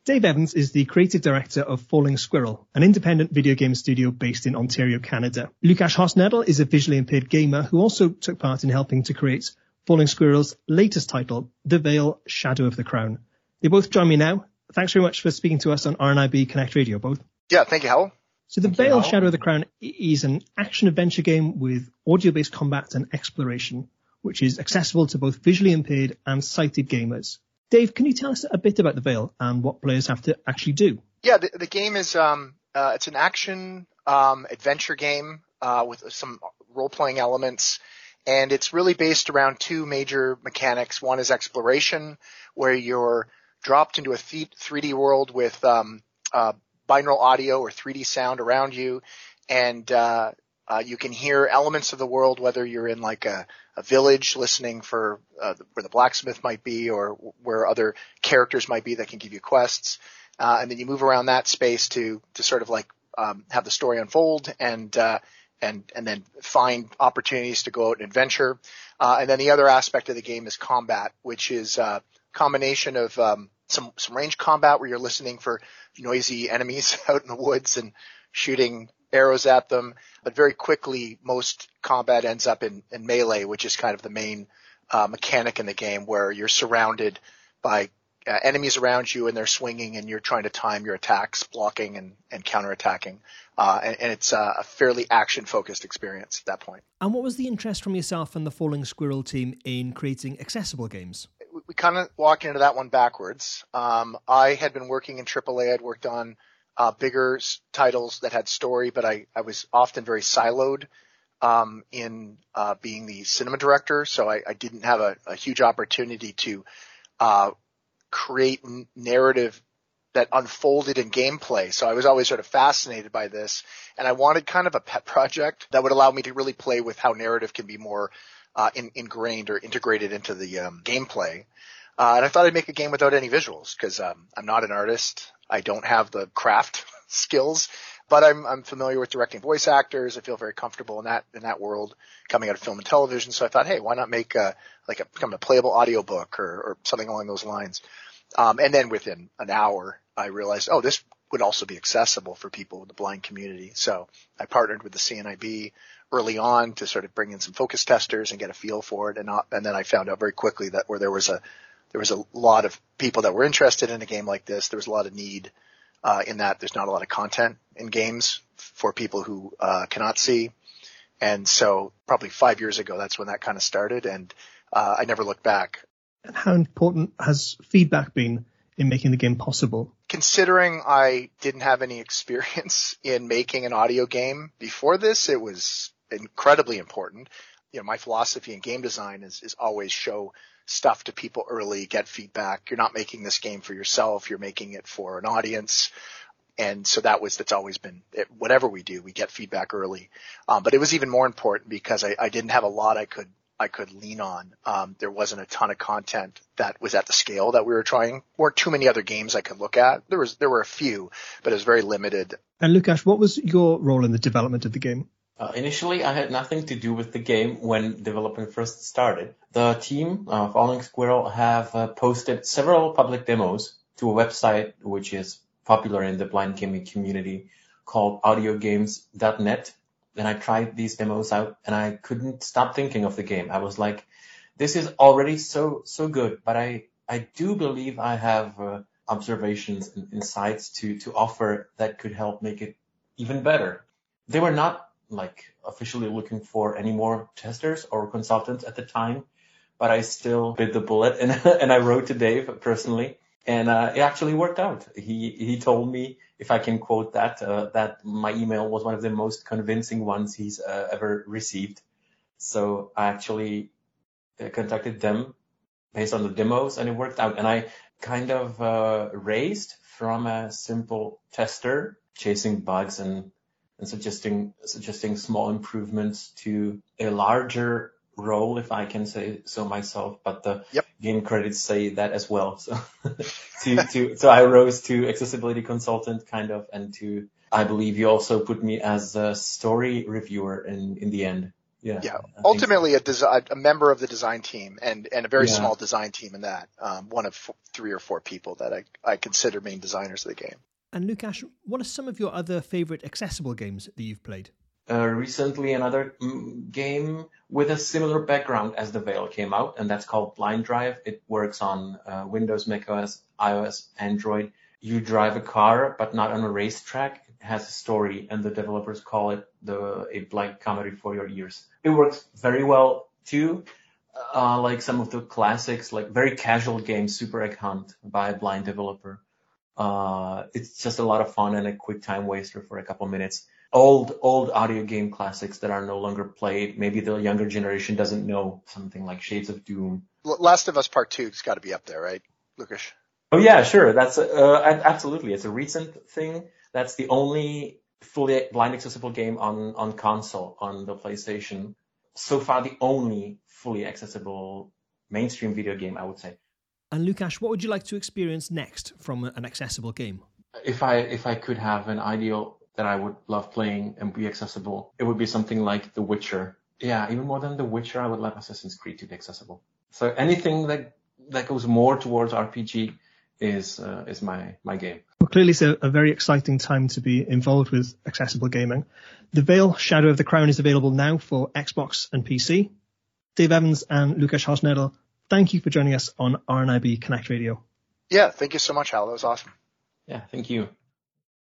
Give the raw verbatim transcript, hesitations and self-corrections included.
Dave Evans is the creative director of Falling Squirrel, an independent video game studio based in Ontario, Canada. Lukasz Hosnedl is a visually impaired gamer who also took part in helping to create Falling Squirrel's latest title, The Veil: Shadow of the Crown. They both join me now. Thanks very much for speaking to us on R N I B Connect Radio, both. Yeah, thank you, Howell. So The thank Veil: you, Shadow of the Crown is an action-adventure game with audio-based combat and exploration, which is accessible to both visually impaired and sighted gamers. Dave, can you tell us a bit about The Veil and what players have to actually do? Yeah, the, the game is um, uh, it's an action um, adventure game uh, with some role-playing elements, and it's really based around two major mechanics. One is exploration, where you're dropped into a three D world with um, uh, binaural audio or three D sound around you, and uh, uh, you can hear elements of the world, whether you're in like a a village listening for uh, where the blacksmith might be or where other characters might be that can give you quests. Uh, and then you move around that space to, to sort of like, um, have the story unfold and, uh, and, and then find opportunities to go out and adventure. Uh, and then the other aspect of the game is combat, which is a combination of, um, some, some range combat where you're listening for noisy enemies out in the woods and shooting arrows at them, but very quickly most combat ends up in, in melee, which is kind of the main uh, mechanic in the game, where you're surrounded by uh, enemies around you and they're swinging and you're trying to time your attacks, blocking and, and counterattacking. Uh, and, and it's uh, a fairly action-focused experience at that point. And what was the interest from yourself and the Falling Squirrel team in creating accessible games? We, we kind of walked into that one backwards. Um, I had been working in triple A. I'd worked on Uh, bigger s- titles that had story, but I, I was often very siloed um, in uh, being the cinema director, so I, I didn't have a, a huge opportunity to uh, create n- narrative that unfolded in gameplay. So I was always sort of fascinated by this, and I wanted kind of a pet project that would allow me to really play with how narrative can be more uh, in, ingrained or integrated into the um, gameplay. Uh, and I thought I'd make a game without any visuals because um, I'm not an artist. I don't have the craft skills, but I'm, I'm familiar with directing voice actors. I feel very comfortable in that, in that world coming out of film and television. So I thought, hey, why not make a, like a, become a playable audiobook or, or something along those lines. Um, and then within an hour, I realized, oh, this would also be accessible for people in the blind community. So I partnered with the C N I B early on to sort of bring in some focus testers and get a feel for it. And, not, and then I found out very quickly that where there was a, There was a lot of people that were interested in a game like this. There was a lot of need uh, in that there's not a lot of content in games for people who uh, cannot see. And so probably five years ago, that's when that kind of started. And uh, I never looked back. And how important has feedback been in making the game possible? Considering I didn't have any experience in making an audio game before this, it was incredibly important. You know, my philosophy in game design is, is always show stuff to people early, get feedback. You're not making this game for yourself. You're making it for an audience. And so that was, that's always been it, whatever we do, we get feedback early. Um, but it was even more important because I, I didn't have a lot I could, I could lean on. Um, there wasn't a ton of content that was at the scale that we were trying. Weren't too many other games I could look at. There was, there were a few, but it was very limited. And Lukasz, what was your role in the development of the game? Uh, initially, I had nothing to do with the game when development first started. The team, uh, Falling Squirrel, have uh, posted several public demos to a website which is popular in the blind gaming community called audio games dot net. And I tried these demos out and I couldn't stop thinking of the game. I was like, this is already so, so good, but I, I do believe I have uh, observations and insights to, to offer that could help make it even better. They were not like officially looking for any more testers or consultants at the time, but I still bit the bullet and, and I wrote to Dave personally, and uh, it actually worked out. He he told me, if I can quote that, uh, that my email was one of the most convincing ones he's uh, ever received. So I actually uh, contacted them based on the demos, and it worked out. And I kind of uh, raised from a simple tester chasing bugs and and suggesting suggesting small improvements to a larger role, if I can say so myself. But the yep. game credits say that as well. So to to so I rose to accessibility consultant kind of, and to I believe you also put me as a story reviewer in in the end. Yeah. Yeah. I Ultimately, so. a, desi- a member of the design team and, and a very yeah. small design team in that. Um, one of f- three or four people that I, I consider main designers of the game. And Lukasz, what are some of your other favorite accessible games that you've played? Uh, recently, another mm, game with a similar background as The Veil came out, and that's called Blind Drive. It works on uh, Windows, macOS, iOS, Android. You drive a car, but not on a racetrack. It has a story, and the developers call it the a blank comedy for your ears. It works very well too, uh, like some of the classics, like very casual games, Super Egg Hunt by a blind developer. Uh, it's just a lot of fun and a quick time waster for a couple minutes. Old, old audio game classics that are no longer played. Maybe the younger generation doesn't know, something like Shades of Doom. Last of Us Part Two has got to be up there, right, Lukasz? Oh yeah, sure. That's uh, absolutely. It's a recent thing. That's the only fully blind accessible game on on console on the PlayStation. So far, the only fully accessible mainstream video game, I would say. And Lukasz, what would you like to experience next from an accessible game? If I if I could have an ideal that I would love playing and be accessible, it would be something like The Witcher. Yeah, even more than The Witcher, I would love Assassin's Creed to be accessible. So anything that that goes more towards R P G is uh, is my my game. Well, clearly it's a, a very exciting time to be involved with accessible gaming. The Veil Shadow of the Crown is available now for Xbox and P C. Dave Evans and Lukasz Hosnedl, thank you for joining us on R N I B Connect Radio. Yeah, thank you so much, Hal. That was awesome. Yeah, thank you.